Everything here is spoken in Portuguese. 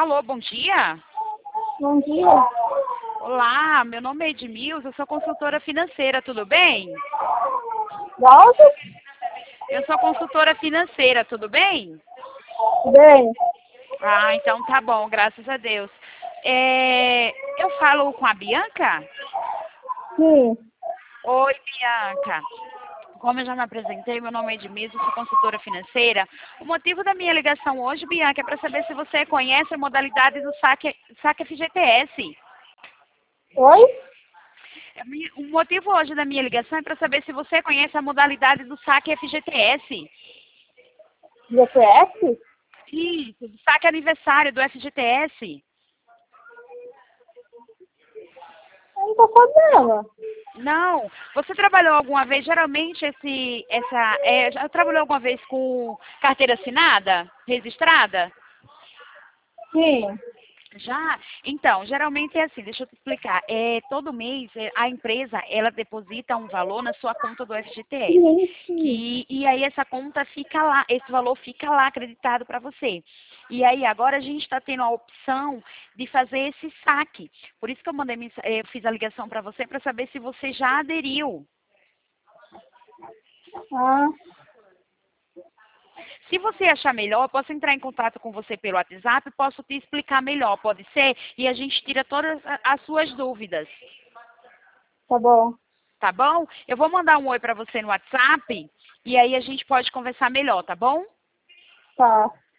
Alô, bom dia. Bom dia. Olá, meu nome é Edmilson, eu sou consultora financeira, tudo bem? Volta? Eu sou consultora financeira, tudo bem? Bem. Ah, então tá bom, graças a Deus. Eu falo com a Bianca? Sim. Oi, Bianca. Como eu já me apresentei, meu nome é Edmilson, sou consultora financeira. O motivo da minha ligação hoje, Bianca, é para saber se você conhece a modalidade do saque FGTS. Oi? O motivo hoje da minha ligação é para saber se você conhece a modalidade do saque FGTS. GPS? Isso, do saque aniversário do FGTS. Eu não tô sabendo. Não, você trabalhou alguma vez, geralmente já trabalhou alguma vez com carteira assinada, registrada? Sim. Já? Então, geralmente é assim, deixa eu te explicar. Todo mês a empresa, ela deposita um valor na sua conta do FGTS. Gente. E aí essa conta fica lá, esse valor fica lá acreditado para você. E aí agora a gente está tendo a opção de fazer esse saque. Por isso que eu fiz a ligação para você para saber se você já aderiu. Ah, Se você achar melhor, eu posso entrar em contato com você pelo WhatsApp, posso te explicar melhor, pode ser? E a gente tira todas as suas dúvidas. tá bom. Tá bom? Eu vou mandar um oi para você no WhatsApp e aí a gente pode conversar melhor, tá bom? Tá.